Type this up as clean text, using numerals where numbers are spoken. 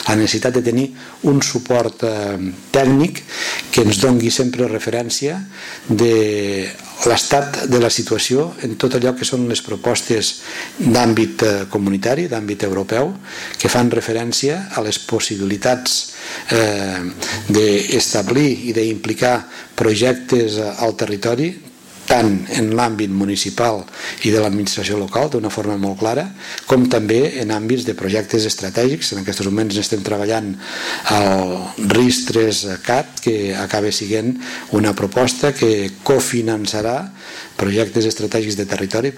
la necessitat de tenir un suport tècnic que ens dongui sempre referència de l'estat de la situació en tot allò que són les propostes d'àmbit comunitari, d'àmbit europeu, que fan referència a les possibilitats d'establir i d'implicar projectes al territori, tant en l'àmbit municipal i de l'administració local d'una forma molt clara, com també en àmbits de projectes estratègics. En aquests moments estem treballant al RIS3CAT, que acaba sent una proposta que cofinançarà projectes estratègics de territori